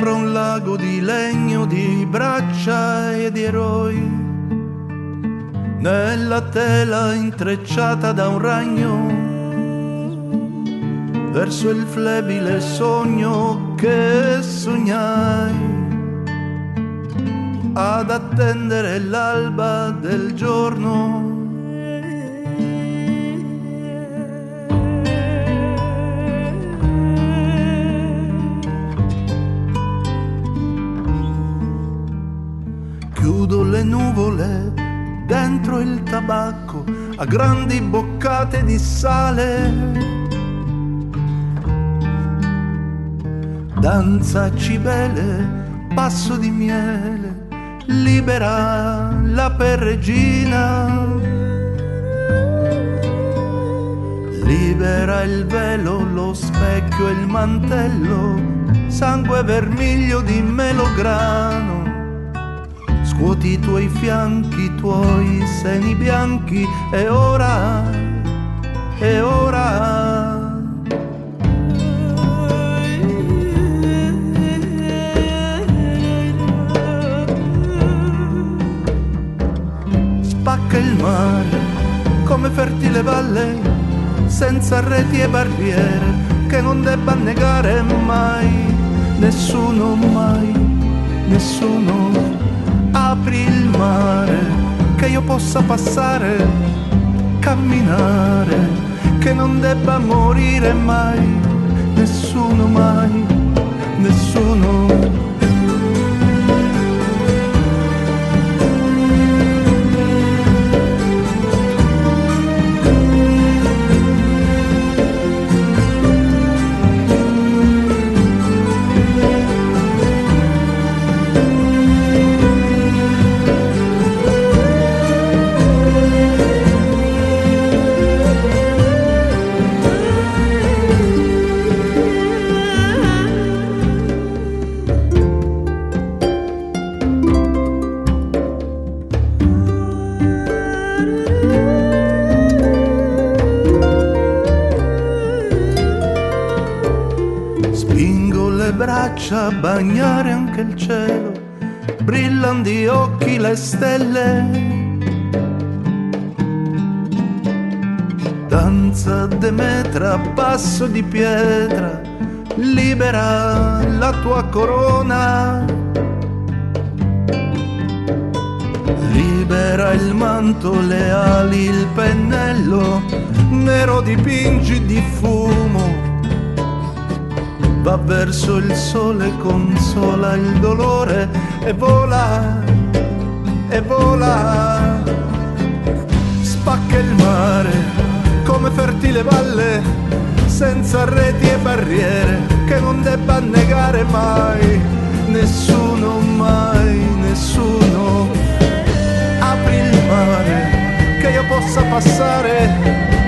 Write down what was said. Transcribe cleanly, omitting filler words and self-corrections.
sopra un lago di legno, di braccia e di eroi, nella tela intrecciata da un ragno, verso il flebile sogno che sognai, ad attendere l'alba del giorno. Chiudo le nuvole dentro il tabacco a grandi boccate di sale. Danza cibele, passo di miele, libera la perregina. Libera il velo, lo specchio e il mantello, sangue vermiglio di melograno. Scuoti i tuoi fianchi, i tuoi seni bianchi, e ora, e ora. Spacca il mare come fertile valle, senza reti e barriere che non debba annegare mai nessuno, mai nessuno. Apri il mare che io possa passare, camminare, che non debba morire mai nessuno, mai nessuno. Spingo le braccia a bagnare anche il cielo, brillan di occhi le stelle. Danza Demetra, passo di pietra, libera la tua corona. Libera il manto, le ali, il pennello, nero dipingi di fumo. Va verso il sole, consola il dolore e vola, e vola. Spacca il mare come fertile valle, senza reti e barriere che non debba annegare mai nessuno, mai nessuno. Apri il mare che io possa passare,